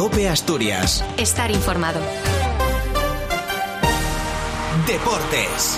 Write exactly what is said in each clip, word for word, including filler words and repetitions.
COPE Asturias. Estar informado. Deportes.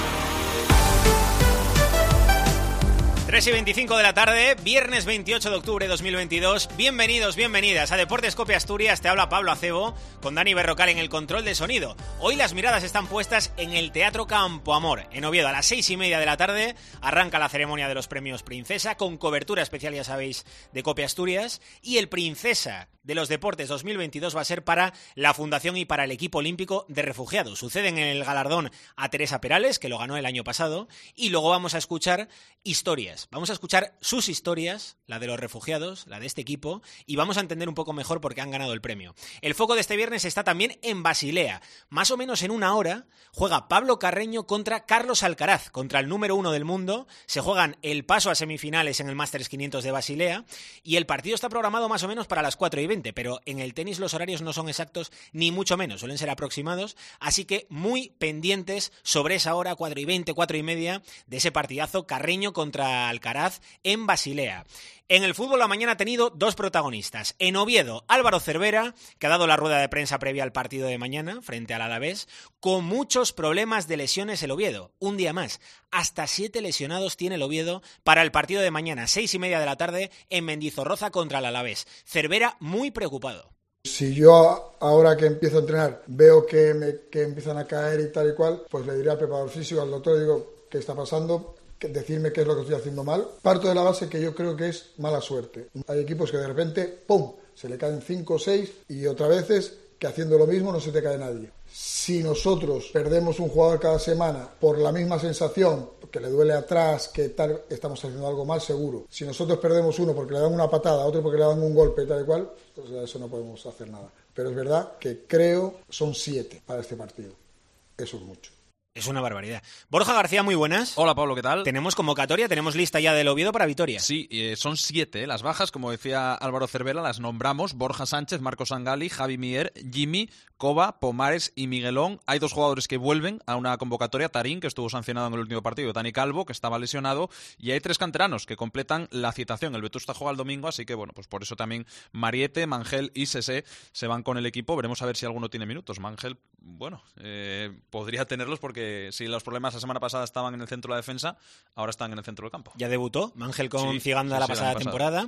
tres y veinticinco de la tarde, viernes veintiocho de octubre de dos mil veintidós. Bienvenidos, bienvenidas a Deportes COPE Asturias. Te habla Pablo Acebo, con Dani Berrocal en el control de sonido. Hoy las miradas están puestas en el Teatro Campo Amor, en Oviedo. A las seis y media de la tarde arranca la ceremonia de los premios Princesa, con cobertura especial, ya sabéis, de COPE Asturias. Y el Princesa de los Deportes dos mil veintidós va a ser para la Fundación y para el equipo olímpico de refugiados. Suceden en el galardón a Teresa Perales, que lo ganó el año pasado, y luego vamos a escuchar historias. Vamos a escuchar sus historias, la de los refugiados, la de este equipo, y vamos a entender un poco mejor por qué han ganado el premio. El foco de este viernes está también en Basilea. Más o menos en una hora juega Pablo Carreño contra Carlos Alcaraz, contra el número uno del mundo. Se juegan el paso a semifinales en el Masters quinientos de Basilea, y el partido está programado más o menos para las cuatro y veinte, pero en el tenis los horarios no son exactos, ni mucho menos, suelen ser aproximados, así que muy pendientes sobre esa hora, cuatro y veinte, cuatro y media, de ese partidazo Carreño contra Alcaraz en Basilea. En el fútbol la mañana ha tenido dos protagonistas. En Oviedo, Álvaro Cervera, que ha dado la rueda de prensa previa al partido de mañana frente al Alavés, con muchos problemas de lesiones el Oviedo. Un día más, hasta siete lesionados tiene el Oviedo para el partido de mañana, seis y media de la tarde, en Mendizorroza contra el Alavés. Cervera muy preocupado. Si yo ahora que empiezo a entrenar veo que, me, que empiezan a caer y tal y cual, pues le diré al preparador físico, al doctor, digo, ¿qué está pasando? Decirme qué es lo que estoy haciendo mal. Parto de la base que yo creo que es mala suerte. Hay equipos que de repente, ¡pum!, se le caen cinco o seis, y otras veces que haciendo lo mismo no se te cae nadie. Si nosotros perdemos un jugador cada semana por la misma sensación, que le duele atrás, que tal, estamos haciendo algo mal, seguro. Si nosotros perdemos uno porque le dan una patada, otro porque le dan un golpe y tal y cual, pues a eso no podemos hacer nada. Pero es verdad que creo son siete para este partido. Eso es mucho. Es una barbaridad. Borja García, muy buenas. Hola, Pablo, ¿qué tal? Tenemos convocatoria, tenemos lista ya del Oviedo para Vitoria. Sí, eh, son siete ¿eh? Las bajas, como decía Álvaro Cervera, las nombramos: Borja Sánchez, Marcos Sangali, Javi Mier, Jimmy, Cova, Pomares y Miguelón. Hay dos jugadores que vuelven a una convocatoria: Tarín, que estuvo sancionado en el último partido, Dani Calvo, que estaba lesionado, y hay tres canteranos que completan la citación. El Vetusta juega el domingo, así que bueno, pues por eso también Mariette, Mangel y Sese se van con el equipo. Veremos a ver si alguno tiene minutos. Mangel, bueno, eh, podría tenerlos, porque si los problemas la semana pasada estaban en el centro de la defensa, ahora están en el centro del campo. Ya debutó Mangel con sí, Ciganda sí, la sí, pasada temporada,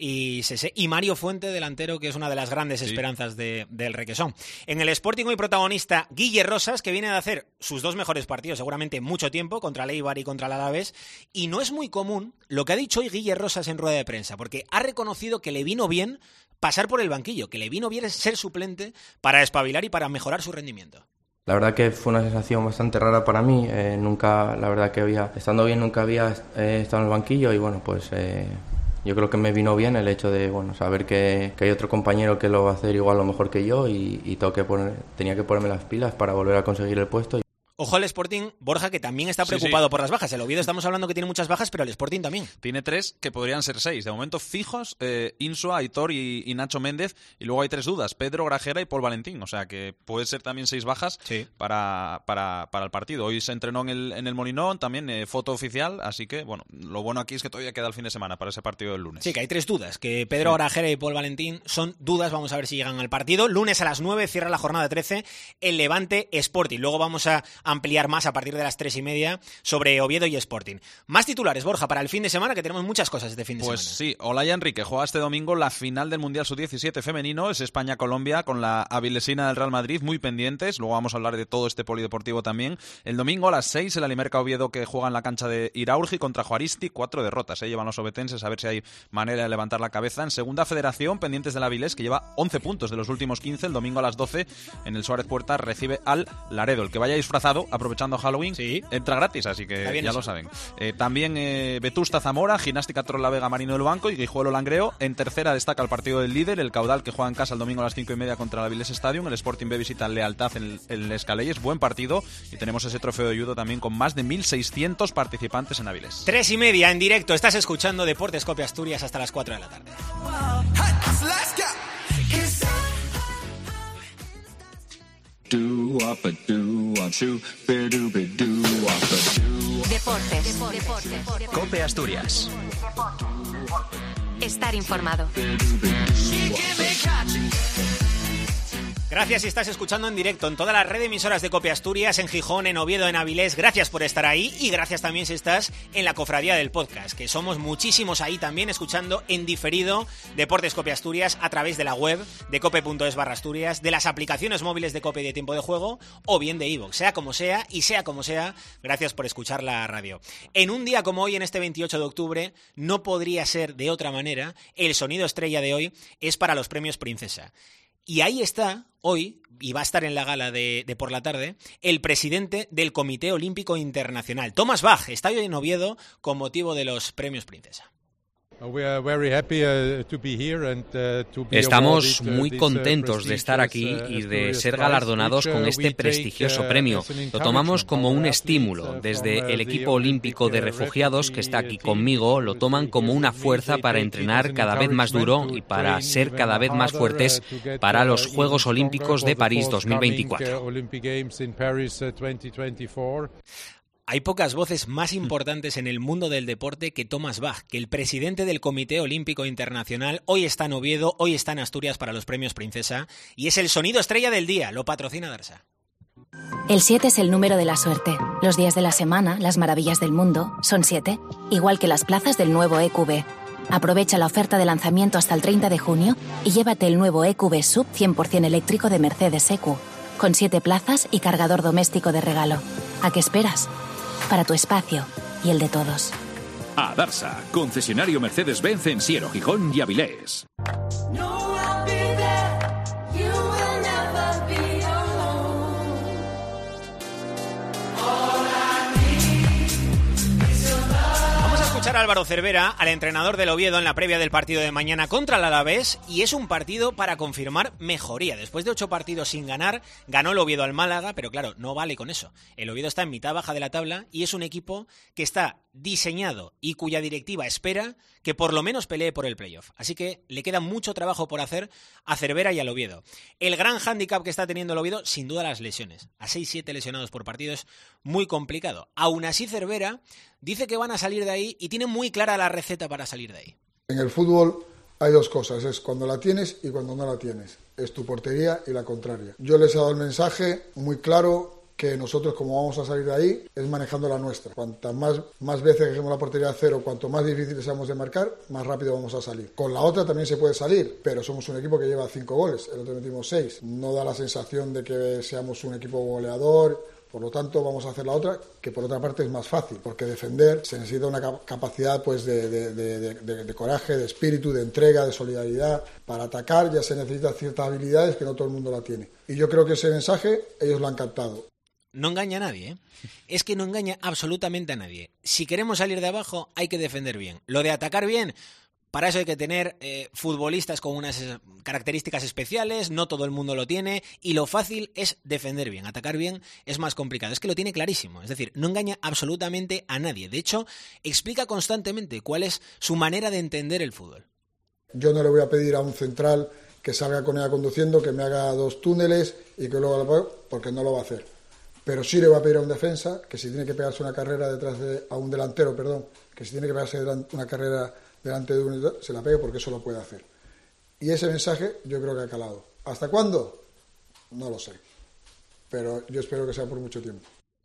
y Sese y Mario Fuente, delantero, que es una de las grandes sí. esperanzas de, del Requesón. En el Sporting hoy protagonista Guille Rosas, que viene de hacer sus dos mejores partidos seguramente en mucho tiempo, contra el Eibar y contra el Alavés, y no es muy común lo que ha dicho hoy Guille Rosas en rueda de prensa, porque ha reconocido que le vino bien pasar por el banquillo, que le vino bien ser suplente para espabilar y para mejorar su rendimiento. La verdad que fue una sensación bastante rara para mí. Eh, nunca, la verdad que había, estando bien, nunca había eh, estado en el banquillo, y bueno, pues eh, yo creo que me vino bien el hecho de, bueno, saber que, que hay otro compañero que lo va a hacer igual o mejor que yo, y, y tengo que poner, tenía que ponerme las pilas para volver a conseguir el puesto. Ojo al Sporting, Borja, que también está preocupado sí, sí. por las bajas. El Oviedo estamos hablando que tiene muchas bajas, pero el Sporting también. Tiene tres que podrían ser seis. De momento fijos, eh, Insua, Aitor y, y Nacho Méndez. Y luego hay tres dudas: Pedro Grajera y Paul Valentín. O sea que puede ser también seis bajas sí. para, para, para el partido. Hoy se entrenó en el, en el Molinón, también eh, foto oficial. Así que, bueno, lo bueno aquí es que todavía queda el fin de semana para ese partido del lunes. Sí, que hay tres dudas. Que Pedro sí. Grajera y Paul Valentín son dudas. Vamos a ver si llegan al partido. Lunes a las nueve cierra la jornada trece el Levante Sporting. Luego vamos a ampliar más a partir de las tres y media sobre Oviedo y Sporting. Más titulares, Borja, para el fin de semana, que tenemos muchas cosas este fin de pues semana. Pues sí, Olaya Enrique juega este domingo la final del Mundial sub diecisiete femenino. Es España-Colombia, con la avilesina del Real Madrid, muy pendientes. Luego vamos a hablar de todo este polideportivo también. El domingo a las seis el Alimerca Oviedo, que juega en la cancha de Iraurgi contra Juaristi. Cuatro derrotas, ¿eh? Llevan los obetenses, a ver si hay manera de levantar la cabeza. En segunda federación, pendientes de la Avilés, que lleva once puntos de los últimos quince. El domingo a las doce en el Suárez Puerta recibe al Laredo. El que vaya disfrazado, aprovechando Halloween, sí. entra gratis, así que ya eso. Lo saben. Eh, también eh, Vetusta Zamora, Gimnástica Torrelavega Marino del Banco y Guijuelo Langreo. En tercera destaca el partido del líder, el Caudal, que juega en casa el domingo a las cinco y media contra el Avilés Stadium. El Sporting B visita el Lealtad en el, el Escaleyes. Buen partido, y tenemos ese trofeo de judo también con más de mil seiscientos participantes en Avilés. Tres y media en directo. Estás escuchando Deportes COPE Asturias hasta las cuatro de la tarde. Deportes. Deportes. COPE Asturias. Estar informado. Gracias si estás escuchando en directo en toda la red de emisoras de Cope Asturias, en Gijón, en Oviedo, en Avilés. Gracias por estar ahí y gracias también si estás en la cofradía del podcast, que somos muchísimos ahí también escuchando en diferido Deportes Cope Asturias a través de la web de cope.es barra Asturias, de las aplicaciones móviles de Cope y de Tiempo de Juego o bien de iVoox, sea como sea y sea como sea, gracias por escuchar la radio. En un día como hoy, en este veintiocho de octubre, no podría ser de otra manera, el sonido estrella de hoy es para los premios Princesa. Y ahí está, hoy, y va a estar en la gala de, de por la tarde, el presidente del Comité Olímpico Internacional, Thomas Bach, está hoy en Oviedo con motivo de los premios Princesa. Estamos muy contentos de estar aquí y de ser galardonados con este prestigioso premio. Lo tomamos como un estímulo. Desde el equipo olímpico de refugiados que está aquí conmigo, lo toman como una fuerza para entrenar cada vez más duro y para ser cada vez más fuertes para los Juegos Olímpicos de París dos mil veinticuatro. Hay pocas voces más importantes en el mundo del deporte que Thomas Bach, que el presidente del Comité Olímpico Internacional hoy está en Oviedo, hoy está en Asturias para los premios Princesa y es el sonido estrella del día, lo patrocina Darsa. El siete es el número de la suerte. Los días de la semana, las maravillas del mundo, son siete, igual que las plazas del nuevo E Q B. Aprovecha la oferta de lanzamiento hasta el treinta de junio y llévate el nuevo E Q B Sub cien por ciento eléctrico de Mercedes-E Q, con siete plazas y cargador doméstico de regalo. ¿A qué esperas? Para tu espacio y el de todos. A Darsa, concesionario Mercedes-Benz en Siero, Gijón y Avilés. Escuchar a Álvaro Cervera, al entrenador del Oviedo, en la previa del partido de mañana contra el Alavés, y es un partido para confirmar mejoría. Después de ocho partidos sin ganar, ganó el Oviedo al Málaga, pero claro, no vale con eso. El Oviedo está en mitad baja de la tabla y es un equipo que está diseñado y cuya directiva espera que por lo menos pelee por el playoff. Así que le queda mucho trabajo por hacer a Cervera y al Oviedo. El gran hándicap que está teniendo el Oviedo, sin duda, las lesiones. A seis siete lesionados por partido es muy complicado. Aún así, Cervera dice que van a salir de ahí y tiene muy clara la receta para salir de ahí. En el fútbol hay dos cosas, es cuando la tienes y cuando no la tienes. Es tu portería y la contraria. Yo les he dado el mensaje muy claro que nosotros, como vamos a salir de ahí, es manejando la nuestra. Cuantas más, más veces dejemos la portería a cero, cuanto más difícil seamos de marcar, más rápido vamos a salir. Con la otra también se puede salir, pero somos un equipo que lleva cinco goles, el otro metimos seis. No da la sensación de que seamos un equipo goleador. Por lo tanto, vamos a hacer la otra, que por otra parte es más fácil, porque defender se necesita una capacidad pues, de, de, de, de, de coraje, de espíritu, de entrega, de solidaridad. Para atacar ya se necesitan ciertas habilidades que no todo el mundo la tiene. Y yo creo que ese mensaje ellos lo han captado. No engaña a nadie, ¿eh? Es que no engaña absolutamente a nadie. Si queremos salir de abajo, hay que defender bien. Lo de atacar bien, para eso hay que tener eh, futbolistas con unas características especiales, no todo el mundo lo tiene, y lo fácil es defender bien. Atacar bien es más complicado. Es que lo tiene clarísimo. Es decir, no engaña absolutamente a nadie. De hecho, explica constantemente cuál es su manera de entender el fútbol. Yo no le voy a pedir a un central que salga con ella conduciendo, que me haga dos túneles y que luego la... porque no lo va a hacer. Pero sí le va a pedir a un defensa que si tiene que pegarse una carrera detrás de... a un delantero, perdón, que si tiene que pegarse una carrera delante de un... se la pegue porque eso lo puede hacer. Y ese mensaje yo creo que ha calado. ¿Hasta cuándo? No lo sé. Pero yo espero que sea por mucho tiempo.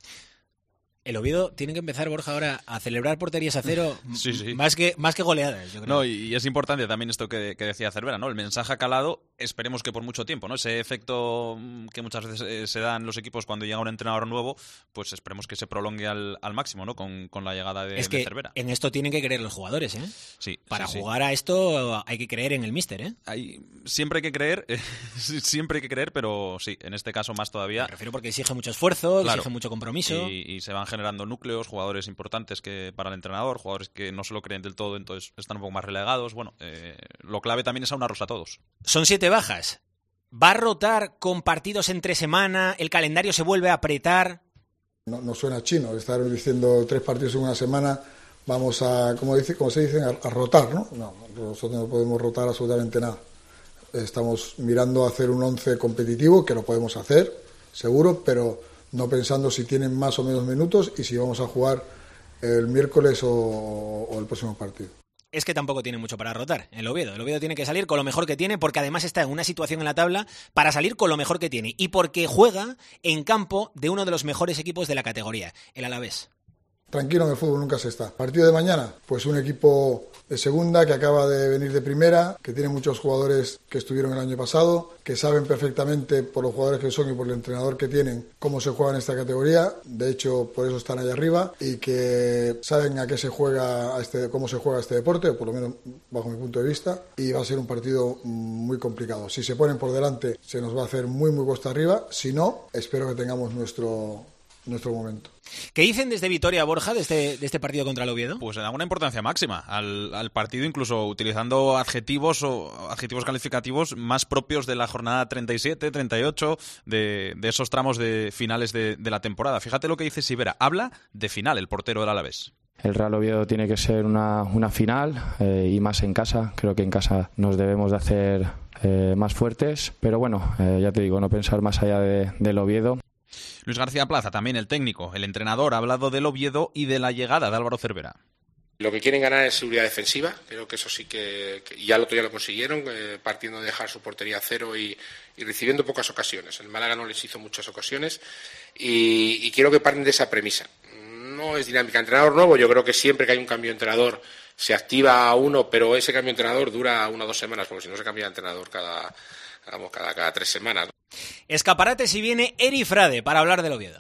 El Oviedo tiene que empezar, Borja, ahora a celebrar porterías a cero sí, sí. Más, que, más que goleadas, yo creo. No, y es importante también esto que, que decía Cervera, ¿no? El mensaje ha calado, esperemos que por mucho tiempo, ¿no? Ese efecto que muchas veces eh, se da en los equipos cuando llega un entrenador nuevo, pues esperemos que se prolongue al, al máximo, ¿no? Con, con la llegada de, es que de Cervera. En esto tienen que creer los jugadores, ¿eh? Sí. Para sí, jugar sí. a esto hay que creer en el míster, ¿eh? Hay, siempre hay que creer, eh, siempre hay que creer, pero sí, en este caso más todavía. Me refiero porque exige mucho esfuerzo, claro, exige mucho compromiso. Y, y se van generando núcleos, jugadores importantes que para el entrenador, jugadores que no se lo creen del todo, entonces están un poco más relegados. Bueno, eh, lo clave también es aunarlos a todos. Son siete bajas. ¿Va a rotar con partidos entre semana? ¿El calendario se vuelve a apretar? No, no suena chino, estar diciendo tres partidos en una semana, vamos a, como, dice, como se dice, a, a rotar, ¿no? No, nosotros no podemos rotar absolutamente nada. Estamos mirando a hacer un once competitivo, que lo podemos hacer, seguro, pero no pensando si tienen más o menos minutos y si vamos a jugar el miércoles o, o el próximo partido. es que tampoco tiene mucho para rotar el Oviedo. El Oviedo tiene que salir con lo mejor que tiene, porque además está en una situación en la tabla para salir con lo mejor que tiene y porque juega en campo de uno de los mejores equipos de la categoría, el Alavés. Tranquilo, en el fútbol nunca se está. Partido de mañana, pues un equipo de segunda que acaba de venir de primera, que tiene muchos jugadores que estuvieron el año pasado, que saben perfectamente por los jugadores que son y por el entrenador que tienen cómo se juega en esta categoría. De hecho, por eso están allá arriba y que saben a qué se juega, a este, cómo se juega este deporte, o por lo menos bajo mi punto de vista. Y va a ser un partido muy complicado. Si se ponen por delante, se nos va a hacer muy muy cuesta arriba. Si no, espero que tengamos nuestro nuestro momento. ¿Qué dicen desde Vitoria, Borja, de este, de este partido contra el Oviedo? Pues le dan una importancia máxima al, al partido, incluso utilizando adjetivos o adjetivos calificativos más propios de la jornada treinta y siete, treinta y ocho, de, de esos tramos de finales de, de la temporada. Fíjate lo que dice Sivera. Habla de final, el portero del Alavés. El Real Oviedo tiene que ser una, una final eh, y más en casa. Creo que en casa nos debemos de hacer eh, más fuertes. Pero bueno, eh, ya te digo, no pensar más allá de, del Oviedo. Luis García Plaza, también el técnico, el entrenador, ha hablado del Oviedo y de la llegada de Álvaro Cervera. Lo que quieren ganar es seguridad defensiva, creo que eso sí que, que ya el otro día lo consiguieron, eh, partiendo de dejar su portería a cero y, y recibiendo pocas ocasiones. El Málaga no les hizo muchas ocasiones y, y quiero que parten de esa premisa. No es dinámica. Entrenador nuevo, yo creo que siempre que hay un cambio de entrenador se activa uno, pero ese cambio de entrenador dura una o dos semanas, porque si no se cambia de entrenador cada, vamos, cada, cada tres semanas. Escaparate si viene Eri Frade para hablar del Oviedo.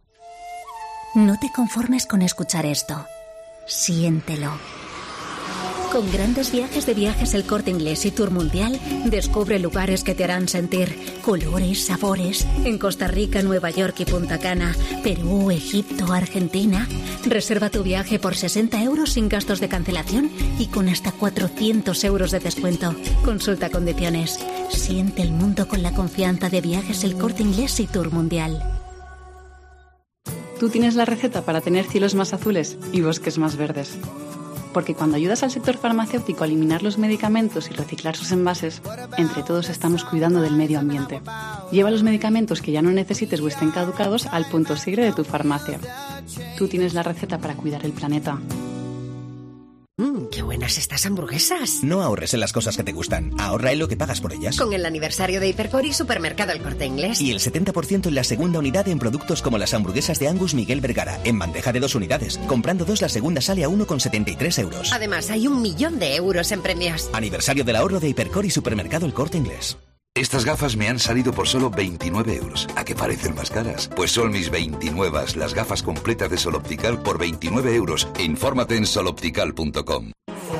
No te conformes con escuchar esto. Siéntelo. Con grandes viajes de Viajes El Corte Inglés y Tour Mundial, descubre lugares que te harán sentir colores, sabores. En Costa Rica, Nueva York y Punta Cana, Perú, Egipto, Argentina. Reserva tu viaje por sesenta euros sin gastos de cancelación y con hasta cuatrocientos euros de descuento. Consulta condiciones. Siente el mundo con la confianza de Viajes El Corte Inglés y Tour Mundial. Tú tienes la receta para tener cielos más azules y bosques más verdes. Porque cuando ayudas al sector farmacéutico a eliminar los medicamentos y reciclar sus envases, entre todos estamos cuidando del medio ambiente. Lleva los medicamentos que ya no necesites o estén caducados al punto sigre de tu farmacia. Tú tienes la receta para cuidar el planeta. Mmm, qué buenas estas hamburguesas. No ahorres en las cosas que te gustan, ahorra en lo que pagas por ellas. Con el aniversario de Hipercor y Supermercado El Corte Inglés. Y el setenta por ciento en la segunda unidad en productos como las hamburguesas de Angus Miguel Vergara, en bandeja de dos unidades. Comprando dos, la segunda sale a uno con setenta y tres euros. Además, hay un millón de euros en premios. Aniversario del ahorro de Hipercor y Supermercado El Corte Inglés. Estas gafas me han salido por solo veintinueve euros. ¿A qué parecen más caras? Pues son mis veintinueve, las gafas completas de Sol Optical por veintinueve euros. Infórmate en sol optical punto com.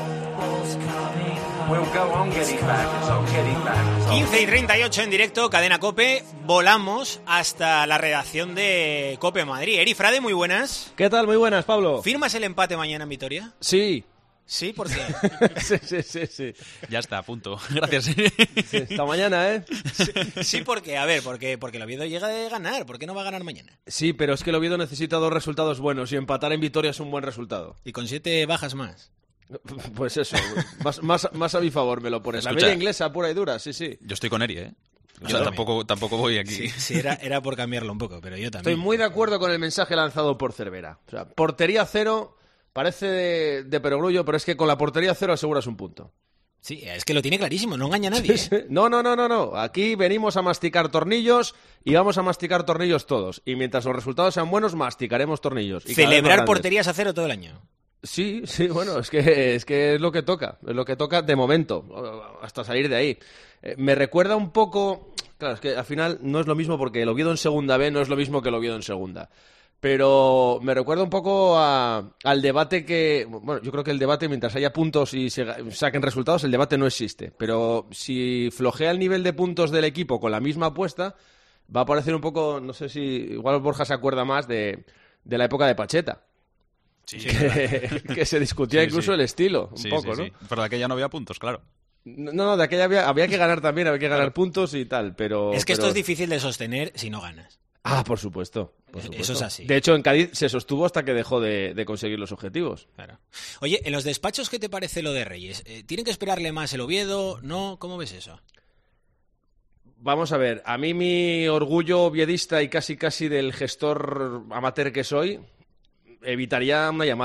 quince y treinta y ocho en directo, Cadena COPE. Volamos hasta la redacción de COPE Madrid. Eri Frade, muy buenas. ¿Qué tal? Muy buenas, Pablo. ¿Firmas el empate mañana en Vitoria? Sí. ¿Sí? ¿Por qué? sí, sí, sí, sí. Ya está, a punto. Gracias. Sí, hasta mañana, ¿eh? Sí, sí, porque, a ver, porque, porque el Oviedo llega de ganar. ¿Por qué no va a ganar mañana? Sí, pero es que el Oviedo necesita dos resultados buenos y empatar en Vitoria es un buen resultado. ¿Y con siete bajas más? Pues eso, más, más, más a mi favor me lo pones. Escucha, la media inglesa pura y dura, sí, sí. Yo estoy con Eri, ¿eh? O Yo sea, tampoco, tampoco voy aquí. Sí, sí era, era por cambiarlo un poco, pero yo también. Estoy muy de acuerdo con el mensaje lanzado por Cervera. O sea, portería cero parece de, de perogrullo, pero es que con la portería cero aseguras un punto. Sí, es que lo tiene clarísimo, no engaña a nadie. Sí, sí. No, no, no, no, no. Aquí venimos a masticar tornillos y vamos a masticar tornillos todos. Y mientras los resultados sean buenos, masticaremos tornillos. Y celebrar porterías a cero todo el año. Sí, sí, bueno, es que, es que es lo que toca, es lo que toca de momento, hasta salir de ahí. Eh, me recuerda un poco, claro, es que al final no es lo mismo porque el Oviedo en segunda B no es lo mismo que el Oviedo en segunda. Pero me recuerda un poco a, al debate que, bueno, yo creo que el debate mientras haya puntos y se saquen resultados, el debate no existe. Pero si flojea el nivel de puntos del equipo con la misma apuesta, va a parecer un poco, no sé si, igual Borja se acuerda más de, de la época de Pacheta. Sí, que, que se discutía sí, incluso sí. el estilo, un sí, poco, sí, ¿no? Sí. Pero de aquella no había puntos, claro. No, no, de aquella había, había que ganar también, había que ganar claro. puntos y tal, pero... Es que pero... esto es difícil de sostener si no ganas. Ah, por supuesto, por supuesto. Eso es así. De hecho, en Cádiz se sostuvo hasta que dejó de, de conseguir los objetivos. Claro. Oye, en los despachos, ¿qué te parece lo de Reyes? Eh, ¿Tienen que esperarle más el Oviedo? ¿No? ¿Cómo ves eso? Vamos a ver, a mí mi orgullo oviedista y casi casi del gestor amateur que soy, evitaría una llamada.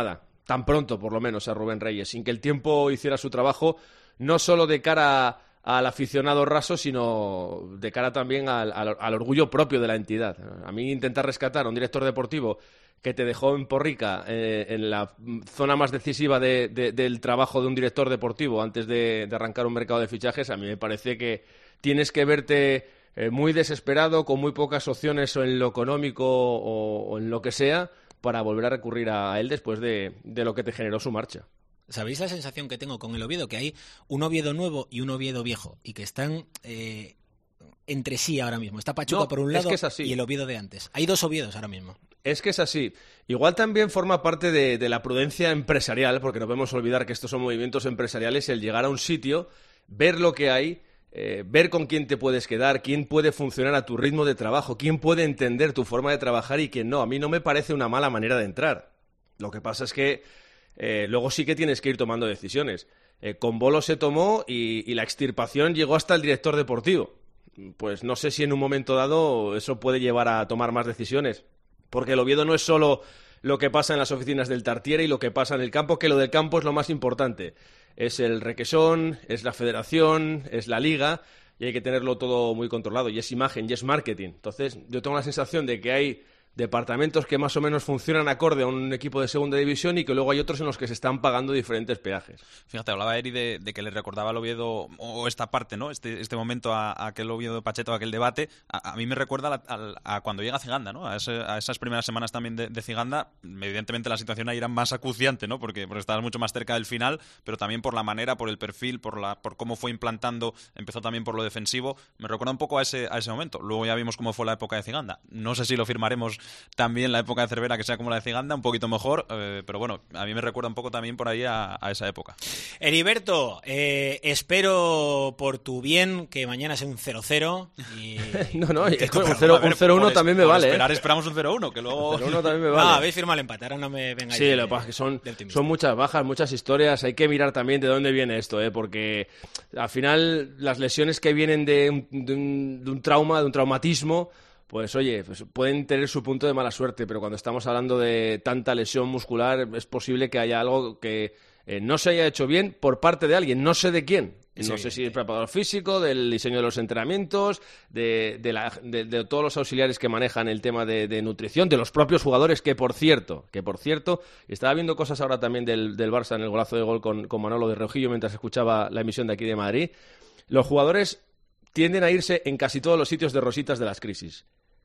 tan pronto por lo menos a Rubén Reyes, sin que el tiempo hiciera su trabajo, no solo de cara a, al aficionado raso, sino de cara también al, al, al orgullo propio de la entidad. A mí intentar rescatar a un director deportivo que te dejó en Porrica, eh, en la zona más decisiva de, de, del trabajo de un director deportivo antes de, de arrancar un mercado de fichajes, a mí me parece que tienes que verte eh, muy desesperado, con muy pocas opciones o en lo económico o, o en lo que sea, para volver a recurrir a él después de, de lo que te generó su marcha. ¿Sabéis la sensación que tengo con el Oviedo? Que hay un Oviedo nuevo y un Oviedo viejo, y que están eh, entre sí ahora mismo. Está Pachuca no, por un lado es que es así. Y el Oviedo de antes. Hay dos Oviedos ahora mismo. Es que es así. Igual también forma parte de, de la prudencia empresarial, porque no podemos olvidar que estos son movimientos empresariales, el llegar a un sitio, ver lo que hay, eh, ver con quién te puedes quedar, quién puede funcionar a tu ritmo de trabajo, quién puede entender tu forma de trabajar y quién no. A mí no me parece una mala manera de entrar. Lo que pasa es que eh, luego sí que tienes que ir tomando decisiones. Eh, con Bolo se tomó y, y la extirpación llegó hasta el director deportivo. Pues no sé si en un momento dado eso puede llevar a tomar más decisiones. Porque el Oviedo no es solo lo que pasa en las oficinas del Tartiere y lo que pasa en el campo, que lo del campo es lo más importante. Es el requesón, es la federación, es la liga, y hay que tenerlo todo muy controlado. Y es imagen, y es marketing. Entonces, yo tengo la sensación de que hay departamentos que más o menos funcionan acorde a un equipo de segunda división y que luego hay otros en los que se están pagando diferentes peajes. Fíjate, hablaba Eri de, de que le recordaba al Oviedo, o esta parte, ¿no? Este, este momento a, a aquel Oviedo de Pacheco, a aquel debate. A, a mí me recuerda a, a, a cuando llega Ciganda, ¿no? A, ese, a esas primeras semanas también de, de Ciganda. Evidentemente la situación ahí era más acuciante, ¿no? Porque, porque estabas mucho más cerca del final, pero también por la manera, por el perfil, por la por cómo fue implantando, empezó también por lo defensivo. Me recuerda un poco a ese, a ese momento. Luego ya vimos cómo fue la época de Ciganda. No sé si lo firmaremos también la época de Cervera, que sea como la de Ciganda, un poquito mejor, eh, pero bueno, a mí me recuerda un poco también por ahí a, a esa época. Heriberto, eh, espero por tu bien que mañana sea un cero cero. Y... no, no, es que un cero uno también me vale. Esperar, ¿eh? esperamos un cero uno, que luego... cero uno también me vale. No, habéis firmado el empate, ahora no me vengáis. Sí, lo que pasa es que son, son muchas bajas, muchas historias, hay que mirar también de dónde viene esto, ¿eh? Porque al final las lesiones que vienen de un, de un, de un trauma, de un traumatismo, pues oye, pues pueden tener su punto de mala suerte, pero cuando estamos hablando de tanta lesión muscular es posible que haya algo que eh, no se haya hecho bien por parte de alguien, no sé de quién. No sí, sé si es preparador físico, del diseño de los entrenamientos, de, de, la, de, de todos los auxiliares que manejan el tema de, de nutrición, de los propios jugadores, que por cierto, que por cierto, estaba viendo cosas ahora también del, del Barça en el golazo de gol con, con Manolo de Reojillo mientras escuchaba la emisión de aquí de Madrid. Los jugadores tienden a irse en casi todos los sitios de rositas de las crisis.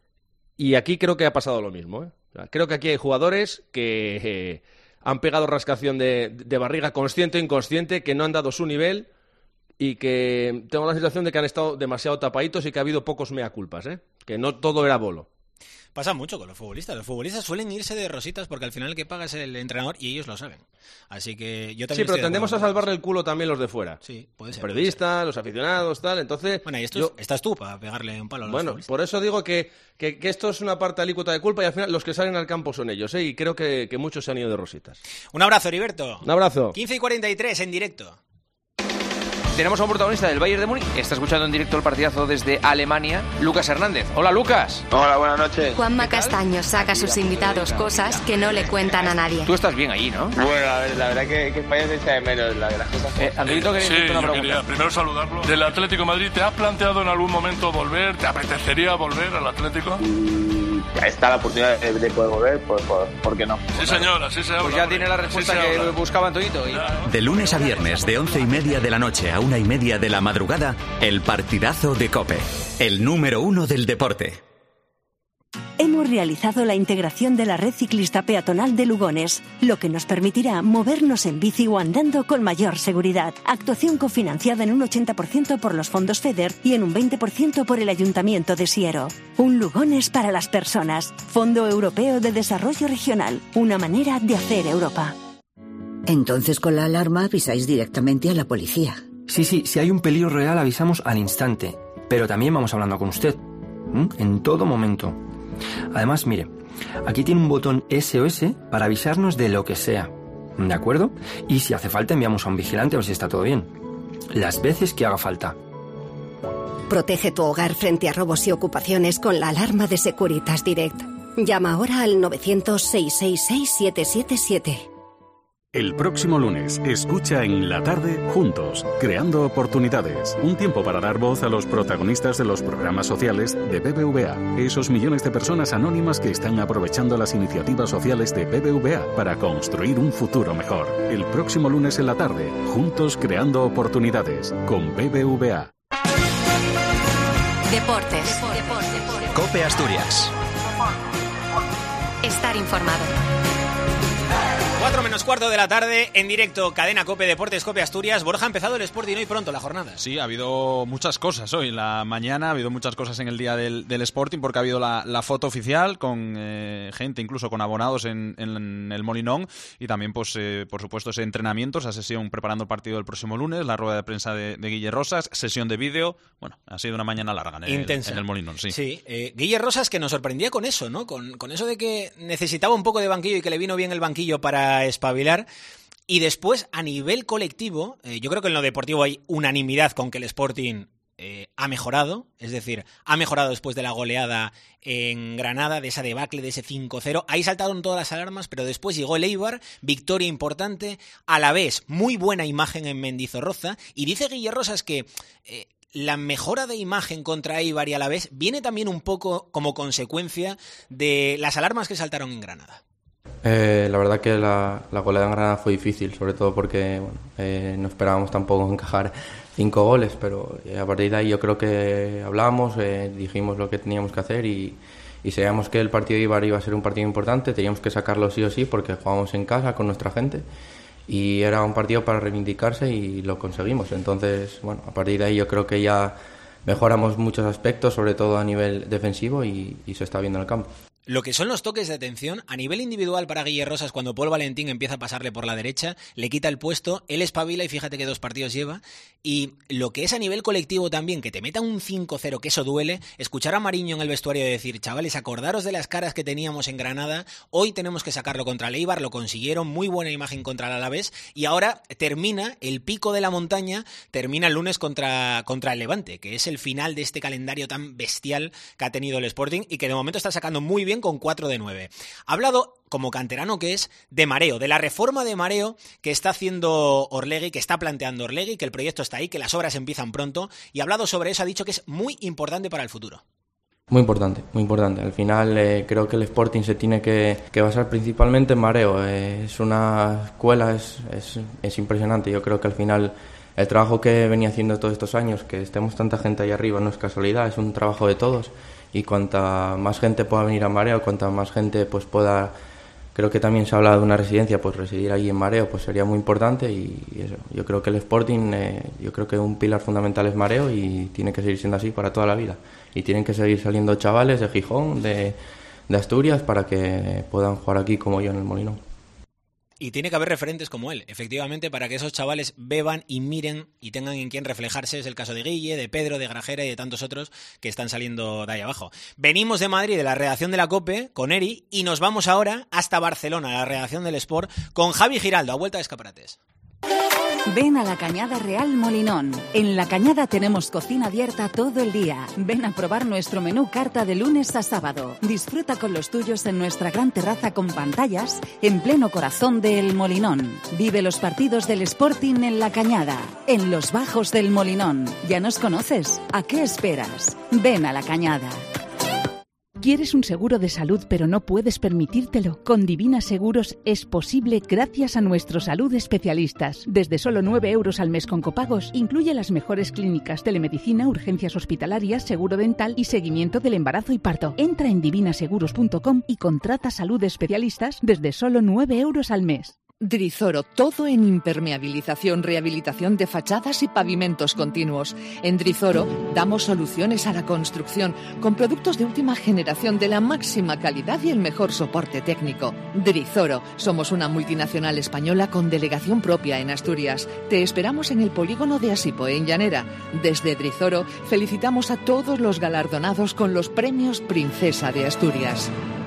Y aquí creo que ha pasado lo mismo, ¿eh? Creo que aquí hay jugadores que eh, han pegado rascación de, de barriga consciente o inconsciente, que no han dado su nivel y que tengo la sensación de que han estado demasiado tapaditos y que ha habido pocos mea culpas, ¿eh? Que no todo era Bolo. Pasa mucho con los futbolistas. Los futbolistas suelen irse de rositas porque al final el que paga es el entrenador y ellos lo saben. Así que yo también. Sí, pero tendemos a salvarle el culo también los de fuera. Sí, puede ser. Los periodistas, puede ser. Los aficionados, tal. Entonces. Bueno, y esto yo... es, estás tú para pegarle un palo a los Bueno, futbolistas. Por eso digo que, que, que esto es una parte alícuota de culpa y al final los que salen al campo son ellos, ¿eh? Y creo que, que muchos se han ido de rositas. Un abrazo, Heriberto. Un abrazo. quince y cuarenta y tres en directo. Tenemos a un protagonista del Bayern de Múnich. Está escuchando en directo el partidazo desde Alemania, Lucas Hernández. Hola, Lucas. Hola, buenas noches. Juanma Castaño saca a sus invitados cosas que no le cuentan a nadie. Tú estás bien allí, ¿no? Bueno, la, la verdad que, que España se echa de menos la, las cosas. Eh, Angelito, quería sí, hacerte una yo pregunta. Quería primero saludarlo. Del Atlético de Madrid, ¿te has planteado en algún momento volver? ¿Te apetecería volver al Atlético? Mm, está la oportunidad de, de poder volver, por, por, ¿por qué no? Sí, señor, así se habla. Pues ya tiene la respuesta sí que buscaba Antoñito. Y... De lunes a viernes, de once y media de la noche a una y media de la madrugada, el partidazo de COPE, el número uno del deporte. Hemos realizado la integración de la red ciclista peatonal de Lugones, lo que nos permitirá movernos en bici o andando con mayor seguridad. Actuación cofinanciada en un ochenta por ciento por los fondos FEDER y en un veinte por ciento por el Ayuntamiento de Siero. Un Lugones para las personas. Fondo Europeo de Desarrollo Regional. Una manera de hacer Europa. Entonces con la alarma avisáis directamente a la policía. Sí, sí, si hay un peligro real avisamos al instante, pero también vamos hablando con usted, ¿m? En todo momento. Además, mire, aquí tiene un botón S O S para avisarnos de lo que sea, ¿de acuerdo? Y si hace falta enviamos a un vigilante a ver si está todo bien. Las veces que haga falta. Protege tu hogar frente a robos y ocupaciones con la alarma de Securitas Direct. Llama ahora al novecientos, seiscientos sesenta y seis, siete siete siete. El próximo lunes, escucha en la tarde Juntos, creando oportunidades. Un tiempo para dar voz a los protagonistas de los programas sociales de B B V A. Esos millones de personas anónimas que están aprovechando las iniciativas sociales de B B V A para construir un futuro mejor. El próximo lunes en la tarde, Juntos, creando oportunidades, con B B V A. Deportes. COPE Asturias. Estar informado. Cuatro menos cuarto de la tarde, en directo, Cadena COPE, Deportes COPE Asturias. Borja, ha empezado el Sporting hoy pronto la jornada. Sí, ha habido muchas cosas hoy en la mañana, ha habido muchas cosas en el día del, del Sporting, porque ha habido la, la foto oficial con eh, gente, incluso con abonados en, en el Molinón, y también, pues eh, por supuesto, ese entrenamiento, esa sesión preparando el partido del próximo lunes, la rueda de prensa de, de Guille Rosas, sesión de vídeo. Bueno, ha sido una mañana larga en el, Intensa. En el Molinón, sí. Sí, eh, Guille Rosas, que nos sorprendía con eso, ¿no? Con, con eso de que necesitaba un poco de banquillo y que le vino bien el banquillo para espabilar. Y después, a nivel colectivo, eh, yo creo que en lo deportivo hay unanimidad con que el Sporting eh, ha mejorado, es decir, ha mejorado después de la goleada en Granada, de esa debacle, de ese cinco cero. Ahí saltaron todas las alarmas, pero después llegó el Eibar, victoria importante, a la vez muy buena imagen en Mendizorroza, y dice Guille Rosas que Eh, la mejora de imagen contra Eibar y a la vez viene también un poco como consecuencia de las alarmas que saltaron en Granada. Eh, la verdad que la, la goleada en Granada fue difícil, sobre todo porque bueno, eh, no esperábamos tampoco encajar cinco goles, pero eh, a partir de ahí yo creo que hablamos, eh, dijimos lo que teníamos que hacer y, y sabíamos que el partido de Eibar iba a ser un partido importante, teníamos que sacarlo sí o sí porque jugábamos en casa con nuestra gente y era un partido para reivindicarse y lo conseguimos. Entonces, bueno, a partir de ahí yo creo que ya mejoramos muchos aspectos, sobre todo a nivel defensivo y, y se está viendo en el campo. Lo que son los toques de atención, a nivel individual para Guille Rosas, cuando Paul Valentín empieza a pasarle por la derecha, le quita el puesto, él espabila y fíjate que dos partidos lleva. Y lo que es a nivel colectivo también, que te metan un cinco cero, que eso duele, escuchar a Mariño en el vestuario decir, chavales, acordaros de las caras que teníamos en Granada, hoy tenemos que sacarlo contra el Eibar, lo consiguieron, muy buena imagen contra el Alavés, y ahora termina el pico de la montaña, termina el lunes contra, contra el Levante, que es el final de este calendario tan bestial que ha tenido el Sporting y que de momento está sacando muy bien con cuatro de nueve. Ha hablado, como canterano que es, de mareo, de la reforma de mareo que está haciendo Orlegui, que está planteando Orlegui, que el proyecto está ahí, que las obras empiezan pronto, y ha hablado sobre eso, ha dicho que es muy importante para el futuro. Muy importante, muy importante. Al final eh, creo que el Sporting se tiene que, que basar principalmente en mareo. Eh, es una escuela, es, es, es impresionante. Yo creo que al final el trabajo que venía haciendo todos estos años, que estemos tanta gente ahí arriba, no es casualidad, es un trabajo de todos. Y cuanta más gente pueda venir a mareo, cuanta más gente pues pueda, creo que también se ha hablado de una residencia, pues residir ahí en mareo pues sería muy importante y, y eso. Yo creo que el Sporting, eh, yo creo que un pilar fundamental es mareo y tiene que seguir siendo así para toda la vida. Y tienen que seguir saliendo chavales de Gijón, de, de Asturias, para que puedan jugar aquí como yo en el Molinón. Y tiene que haber referentes como él, efectivamente, para que esos chavales beban y miren y tengan en quien reflejarse. Es el caso de Guille, de Pedro, de Grajera y de tantos otros que están saliendo de ahí abajo. Venimos de Madrid, de la redacción de la COPE, con Eri, y nos vamos ahora hasta Barcelona, la redacción del Sport, con Javi Giraldo, a vuelta de escaparates. Ven a la Cañada Real Molinón. En la Cañada tenemos cocina abierta todo el día. Ven a probar nuestro menú carta de lunes a sábado. Disfruta con los tuyos en nuestra gran terraza con pantallas en pleno corazón del Molinón. Vive los partidos del Sporting en la Cañada, en los bajos del Molinón. ¿Ya nos conoces? ¿A qué esperas? Ven a la Cañada. ¿Quieres un seguro de salud pero no puedes permitírtelo? Con Divina Seguros es posible gracias a nuestros salud especialistas. Desde solo nueve euros al mes con copagos, incluye las mejores clínicas, telemedicina, urgencias hospitalarias, seguro dental y seguimiento del embarazo y parto. Entra en divina seguros punto com y contrata salud especialistas desde solo nueve euros al mes. Drizoro, todo en impermeabilización, rehabilitación de fachadas y pavimentos continuos. En Drizoro damos soluciones a la construcción con productos de última generación de la máxima calidad y el mejor soporte técnico. Drizoro, somos una multinacional española con delegación propia en Asturias. Te esperamos en el polígono de Asipo, en Llanera. Desde Drizoro felicitamos a todos los galardonados con los premios Princesa de Asturias.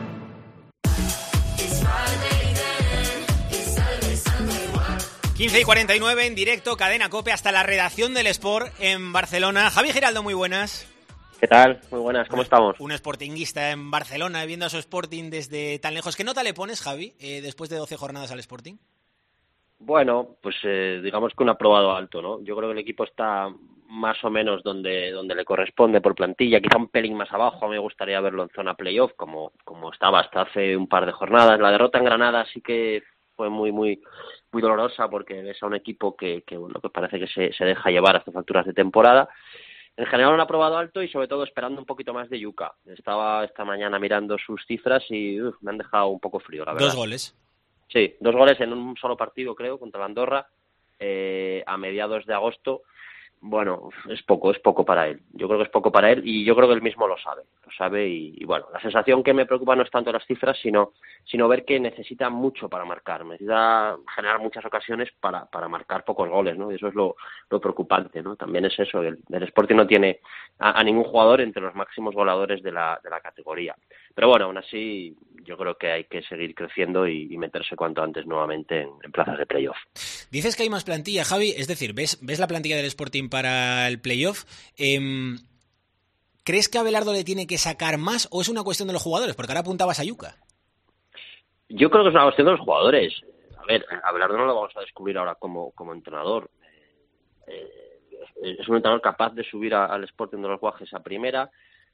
quince y cuarenta y nueve en directo, Cadena COPE, hasta la redacción del Sport en Barcelona. Javi Giraldo, muy buenas. ¿Qué tal? Muy buenas, ¿cómo estamos? Un sportinguista en Barcelona, viendo a su Sporting desde tan lejos. ¿Qué nota le pones, Javi, eh, después de doce jornadas al Sporting? Bueno, pues eh, digamos que un aprobado alto, ¿no? Yo creo que el equipo está más o menos donde donde le corresponde por plantilla, quizá un pelín más abajo. A mí me gustaría verlo en zona playoff, como como estaba hasta hace un par de jornadas. La derrota en Granada sí que fue muy muy muy dolorosa, porque ves a un equipo que, que bueno, que parece que se, se deja llevar a estas alturas de temporada. En general han aprobado alto y sobre todo esperando un poquito más de Yuka. Estaba esta mañana mirando sus cifras y uf, me han dejado un poco frío, la verdad. Dos goles. Sí, dos goles en un solo partido, creo, contra la Andorra, eh, a mediados de agosto. Bueno, es poco, es poco para él. Yo creo que es poco para él y yo creo que él mismo lo sabe. Lo sabe y, y bueno, la sensación que me preocupa no es tanto las cifras, sino sino ver que necesita mucho para marcar. Necesita generar muchas ocasiones para, para marcar pocos goles, ¿no? Y eso es lo, lo preocupante, ¿no? También es eso, el, el Sporting no tiene a, a ningún jugador entre los máximos goleadores de la, de la categoría. Pero bueno, aún así yo creo que hay que seguir creciendo y, y meterse cuanto antes nuevamente en, en plazas de playoff. Dices que hay más plantilla, Javi, es decir, ves, ves la plantilla del Sporting para el playoff. Eh, ¿Crees que Abelardo le tiene que sacar más o es una cuestión de los jugadores? Porque ahora apuntabas a Yuka. Yo creo que es una cuestión de los jugadores. A ver, a Abelardo no lo vamos a descubrir ahora como, como entrenador. Eh, es un entrenador capaz de subir a, al Sporting de los Guajes a primera,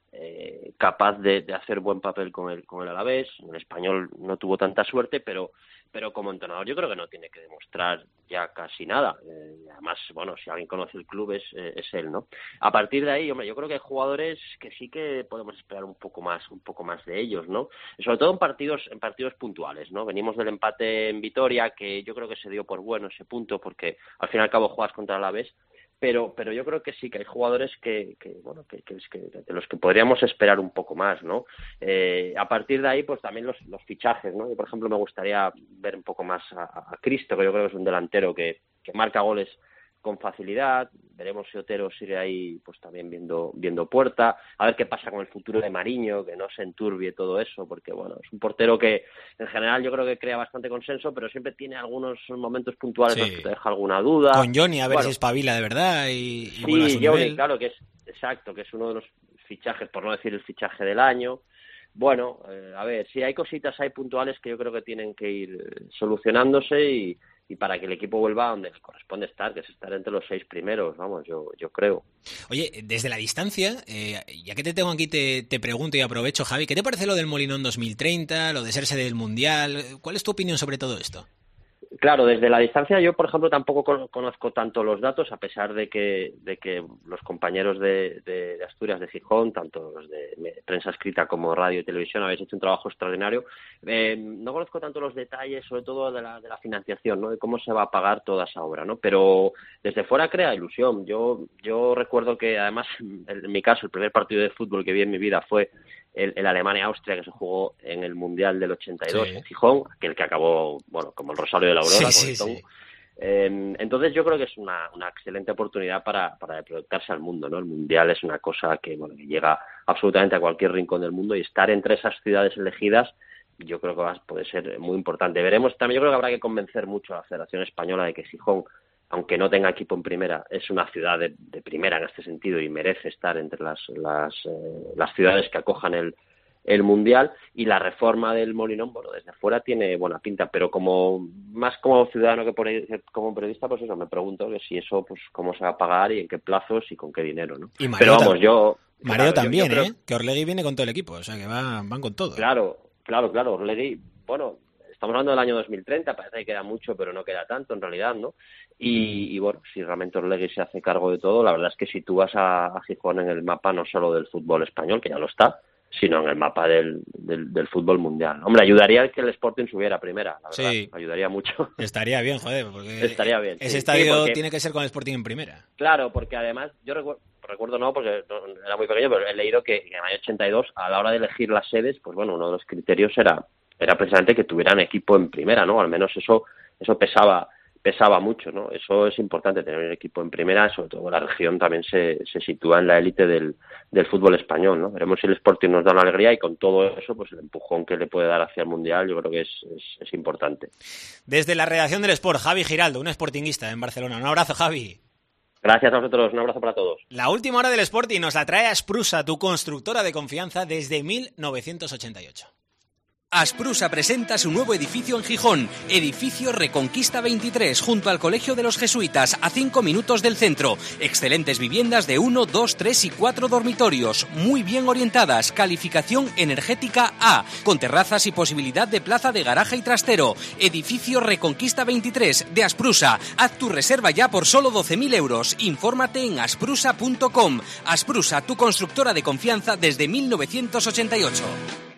eh, capaz de, de hacer buen papel con el, con el Alavés. En el Español no tuvo tanta suerte, pero pero como entrenador yo creo que no tiene que demostrar ya casi nada. Eh, además, bueno, si alguien conoce el club es, eh, es él, ¿no? A partir de ahí, hombre, yo creo que hay jugadores que sí que podemos esperar un poco más, un poco más de ellos, ¿no? Sobre todo en partidos, en partidos puntuales, ¿no? Venimos del empate en Vitoria, que yo creo que se dio por bueno ese punto, porque al fin y al cabo juegas contra el Alavés. Pero, pero yo creo que sí que hay jugadores que, que bueno, que, que, que de los que podríamos esperar un poco más, ¿no? Eh, a partir de ahí, pues también los, los fichajes, ¿no? Yo, por ejemplo, me gustaría ver un poco más a, a Cristo, que yo creo que es un delantero que, que marca goles con facilidad. Veremos si Otero sigue ahí, pues también viendo viendo puerta. A ver qué pasa con el futuro de Mariño, que no se enturbie todo eso, porque bueno, es un portero que en general yo creo que crea bastante consenso, pero siempre tiene algunos momentos puntuales sí. en los que te deja alguna duda. Con Johnny, a ver bueno, si espabila de verdad y, y sí, vuelve a su Johnny, nivel. Claro, que es exacto, que es uno de los fichajes, por no decir el fichaje del año. Bueno, eh, a ver, sí hay cositas hay puntuales que yo creo que tienen que ir solucionándose y y para que el equipo vuelva a donde le corresponde estar, que es estar entre los seis primeros, vamos, yo yo creo. Oye, desde la distancia, eh, ya que te tengo aquí, te, te pregunto y aprovecho, Javi, ¿qué te parece lo del Molinón dos mil treinta, lo de ser sede del Mundial? ¿Cuál es tu opinión sobre todo esto? Claro, desde la distancia yo, por ejemplo, tampoco conozco tanto los datos, a pesar de que de que los compañeros de, de, de Asturias, de Gijón, tanto los de prensa escrita como radio y televisión, habéis hecho un trabajo extraordinario. Eh, no conozco tanto los detalles, sobre todo de la, de la financiación, ¿no? De cómo se va a pagar toda esa obra, ¿no? Pero desde fuera crea ilusión. Yo yo recuerdo que, además, en mi caso, el primer partido de fútbol que vi en mi vida fue el, el Alemania-Austria, que se jugó en el Mundial del ochenta y dos sí. en Gijón, aquel que acabó, bueno, como el Rosario de la Aurora. Sí, sí, sí. Eh, entonces yo creo que es una, una excelente oportunidad para, para proyectarse al mundo, ¿no? El Mundial es una cosa que, bueno, que llega absolutamente a cualquier rincón del mundo y estar entre esas ciudades elegidas yo creo que va, puede ser muy importante. Veremos también, yo creo que habrá que convencer mucho a la Federación Española de que Gijón, aunque no tenga equipo en primera, es una ciudad de, de primera en este sentido y merece estar entre las las, eh, las ciudades que acojan el, el Mundial. Y la reforma del Molinón, bueno, desde fuera tiene buena pinta, pero como más como ciudadano que por ahí, como periodista, pues eso, me pregunto que si eso, pues cómo se va a pagar y en qué plazos y con qué dinero, ¿no? Y pero vamos, yo... Mareo claro, también, yo, yo ¿eh? creo... Que Orlegui viene con todo el equipo, o sea que va, van con todo. Claro, claro, claro, Orlegui, bueno... Estamos hablando del año dos mil treinta, parece que queda mucho, pero no queda tanto en realidad, ¿no? Y, y bueno, si realmente Orlegui se hace cargo de todo, la verdad es que sitúas a, a Gijón en el mapa no solo del fútbol español, que ya lo está, sino en el mapa del, del, del fútbol mundial. Hombre, ayudaría que el Sporting subiera primera, la verdad, sí. ayudaría mucho. Estaría bien, joder, porque Estaría bien, ese sí, estadio sí, porque... tiene que ser con el Sporting en primera. Claro, porque además, yo recuerdo, recuerdo no, porque no, era muy pequeño, pero he leído que en el año ochenta y dos, a la hora de elegir las sedes, pues bueno, uno de los criterios era... era precisamente que tuvieran equipo en primera, ¿no? Al menos eso eso pesaba pesaba mucho, ¿no? Eso es importante, tener un equipo en primera, sobre todo la región también se, se sitúa en la élite del, del fútbol español, ¿no? Veremos si el Sporting nos da una alegría y con todo eso, pues el empujón que le puede dar hacia el Mundial yo creo que es, es, es importante. Desde la redacción del Sport, Javi Giraldo, un sportinguista en Barcelona. Un abrazo, Javi. Gracias a vosotros, un abrazo para todos. La última hora del Sporting nos la trae Asprusa, tu constructora de confianza desde mil novecientos ochenta y ocho. Asprusa presenta su nuevo edificio en Gijón, edificio Reconquista veintitrés, junto al Colegio de los Jesuitas, a cinco minutos del centro. Excelentes viviendas de uno, dos, tres y cuatro dormitorios, muy bien orientadas, calificación energética A, con terrazas y posibilidad de plaza de garaje y trastero. Edificio Reconquista veintitrés de Asprusa. Haz tu reserva ya por solo doce mil euros. Infórmate en asprusa punto com. Asprusa, tu constructora de confianza desde mil novecientos ochenta y ocho.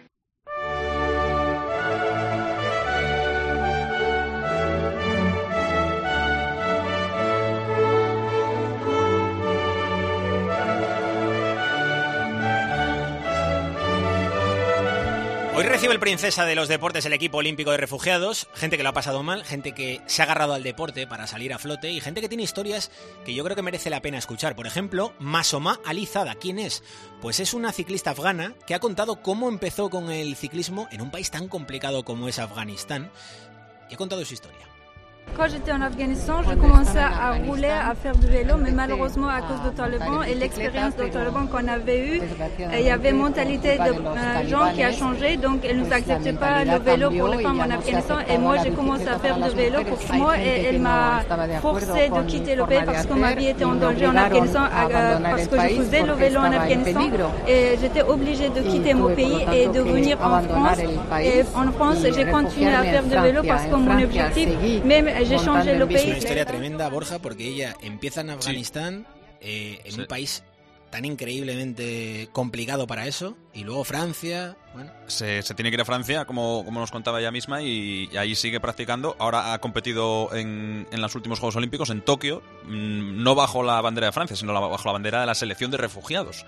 Hoy recibe el Princesa de los Deportes el equipo olímpico de refugiados, gente que lo ha pasado mal, gente que se ha agarrado al deporte para salir a flote y gente que tiene historias que yo creo que merece la pena escuchar. Por ejemplo, Masoma Alizada. ¿Quién es? Pues es una ciclista afgana que ha contado cómo empezó con el ciclismo en un país tan complicado como es Afganistán y ha contado su historia. Quand j'étais en Afghanistan, je commençais à rouler, à faire du vélo, mais malheureusement à cause de Taliban et l'expérience de Taliban qu'on avait eue, il y avait une mentalité de euh, gens qui a changé, donc ils ne nous acceptaient pas le vélo pour les femmes en Afghanistan et moi j'ai commencé à faire du vélo pour moi et elle m'a forcé de quitter le pays parce que ma vie était en danger en Afghanistan euh, parce que je faisais le vélo en Afghanistan et j'étais obligée de quitter mon pays et de venir en France et en France j'ai continué à faire du vélo parce que mon objectif, même j'ai changé le pays. Es una historia tremenda, Borja, porque ella empieza en Afganistán, sí. eh, en sí. un país tan increíblemente complicado para eso, y luego Francia, bueno. Se, se tiene que ir a Francia, como, como nos contaba ella misma, y, y ahí sigue practicando. Ahora ha competido en, en los últimos Juegos Olímpicos en Tokio, mmm, no bajo la bandera de Francia, sino bajo la bandera de la selección de refugiados.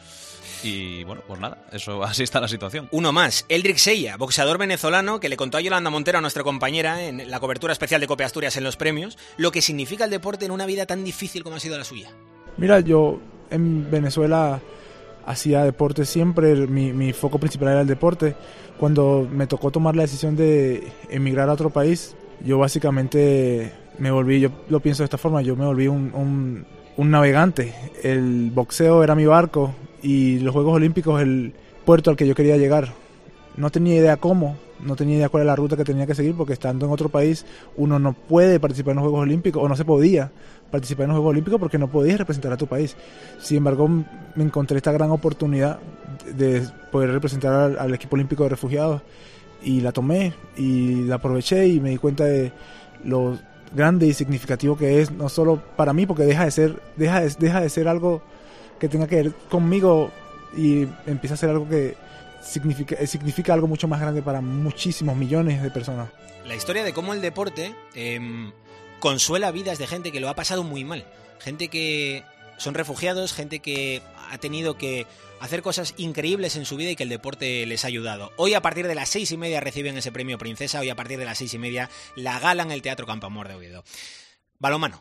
Y bueno, pues nada, eso así está la situación. Uno más, Eldrick Sella, boxeador venezolano que le contó a Yolanda Montero, a nuestra compañera, en la cobertura especial de Cope Asturias en los premios, lo que significa el deporte en una vida tan difícil como ha sido la suya. Mira, yo en Venezuela hacía deporte siempre, mi, mi foco principal era el deporte. Cuando me tocó tomar la decisión de emigrar a otro país, yo básicamente me volví, yo lo pienso de esta forma, yo me volví un, un, un navegante. El boxeo era mi barco y los Juegos Olímpicos el puerto al que yo quería llegar. No tenía idea cómo, no tenía idea cuál era la ruta que tenía que seguir, porque estando en otro país uno no puede participar en los Juegos Olímpicos, o no se podía participar en los Juegos Olímpicos porque no podías representar a tu país. Sin embargo, me encontré esta gran oportunidad de poder representar al, al equipo olímpico de refugiados y la tomé y la aproveché y me di cuenta de lo grande y significativo que es, no solo para mí, porque deja de ser, deja de, deja de ser algo que tenga que ver conmigo y empieza a ser algo que significa, significa algo mucho más grande para muchísimos millones de personas. La historia de cómo el deporte eh, consuela vidas de gente que lo ha pasado muy mal, gente que son refugiados, gente que ha tenido que hacer cosas increíbles en su vida y que el deporte les ha ayudado. Hoy a partir de las seis y media reciben ese premio Princesa, hoy a partir de las seis y media la gala en el Teatro Campoamor de Oviedo. Balonmano.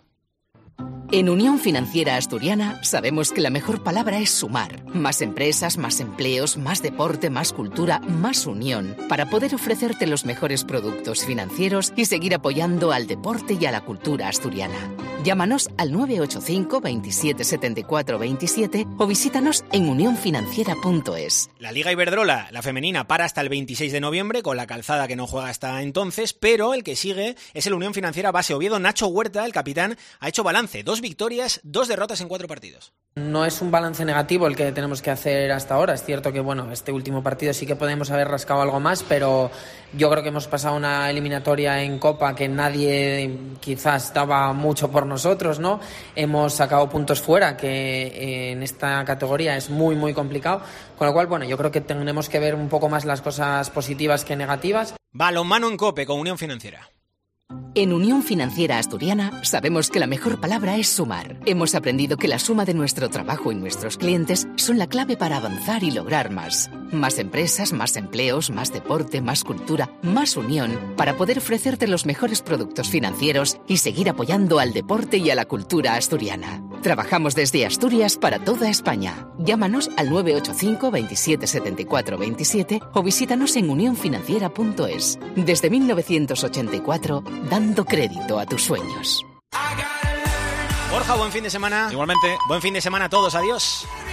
En Unión Financiera Asturiana sabemos que la mejor palabra es sumar. Más empresas, más empleos, más deporte, más cultura, más unión. Para poder ofrecerte los mejores productos financieros y seguir apoyando al deporte y a la cultura asturiana. Llámanos al nueve ocho cinco, veintisiete, setenta y cuatro, veintisiete o visítanos en unión financiera punto es. La Liga Iberdrola, la femenina, para hasta el veintiséis de noviembre, con la Calzada que no juega hasta entonces, pero el que sigue es el Unión Financiera Base Oviedo. Nacho Huerta, el capitán, ha hecho balance. Dos victorias, dos derrotas en cuatro partidos. No es un balance negativo el que tenemos que hacer hasta ahora. Es cierto que bueno, este último partido sí que podemos haber rascado algo más, pero yo creo que hemos pasado una eliminatoria en Copa que nadie quizás daba mucho por nosotros, ¿no? Hemos sacado puntos fuera, que en esta categoría es muy, muy complicado. Con lo cual, bueno, yo creo que tenemos que ver un poco más las cosas positivas que negativas. Balonmano en Cope con Unión Financiera. En Unión Financiera Asturiana sabemos que la mejor palabra es sumar. Hemos aprendido que la suma de nuestro trabajo y nuestros clientes son la clave para avanzar y lograr más. Más empresas, más empleos, más deporte, más cultura, más unión, para poder ofrecerte los mejores productos financieros y seguir apoyando al deporte y a la cultura asturiana. Trabajamos desde Asturias para toda España. Llámanos al nueve ocho cinco, veintisiete, setenta y cuatro, veintisiete o visítanos en unión financiera punto es. Desde mil novecientos ochenta y cuatro, dando crédito a tus sueños. Borja, buen fin de semana. Igualmente. Buen fin de semana a todos. Adiós.